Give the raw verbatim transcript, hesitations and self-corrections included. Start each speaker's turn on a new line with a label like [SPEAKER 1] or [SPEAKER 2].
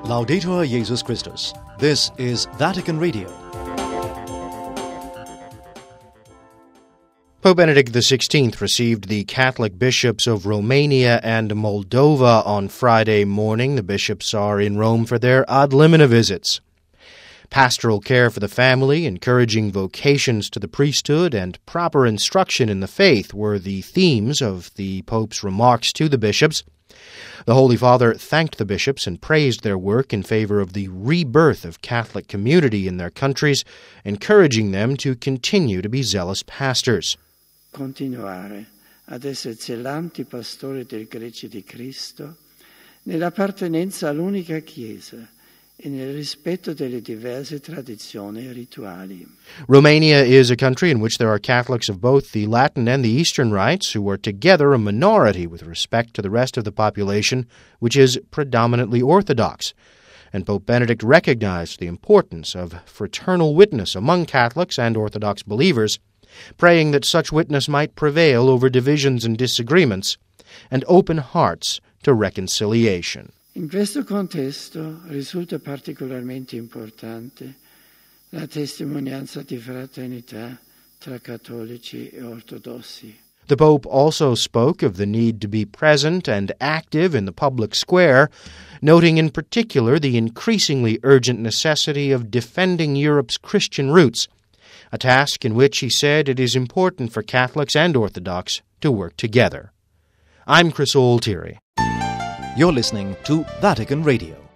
[SPEAKER 1] Laudetur Jesus Christus. This is Vatican Radio.
[SPEAKER 2] Pope Benedict the sixteenth received the Catholic bishops of Romania and Moldova on Friday morning. The bishops are in Rome for their ad limina visits. Pastoral care for the family, encouraging vocations to the priesthood, and proper instruction in the faith were the themes of the Pope's remarks to the bishops. The Holy Father thanked the bishops and praised their work in favor of the rebirth of Catholic community in their countries, encouraging them to continue to be zealous pastors.
[SPEAKER 3] Continuare ad essere zelanti pastori del Gregge di Cristo nell'appartenenza all'unica Chiesa e nel rispetto delle diverse tradizioni e rituali.
[SPEAKER 2] Romania is a country in which there are Catholics of both the Latin and the Eastern rites who are together a minority with respect to the rest of the population, which is predominantly Orthodox. And Pope Benedict recognized the importance of fraternal witness among Catholics and Orthodox believers, praying that such witness might prevail over divisions and disagreements, and open hearts to reconciliation.
[SPEAKER 3] In questo contesto risulta particolarmente importante la testimonianza di fraternità tra cattolici e ortodossi.
[SPEAKER 2] The Pope also spoke of the need to be present and active in the public square, noting in particular the increasingly urgent necessity of defending Europe's Christian roots, a task in which he said it is important for Catholics and Orthodox to work together. I'm Chris Altieri.
[SPEAKER 1] You're listening to Vatican Radio.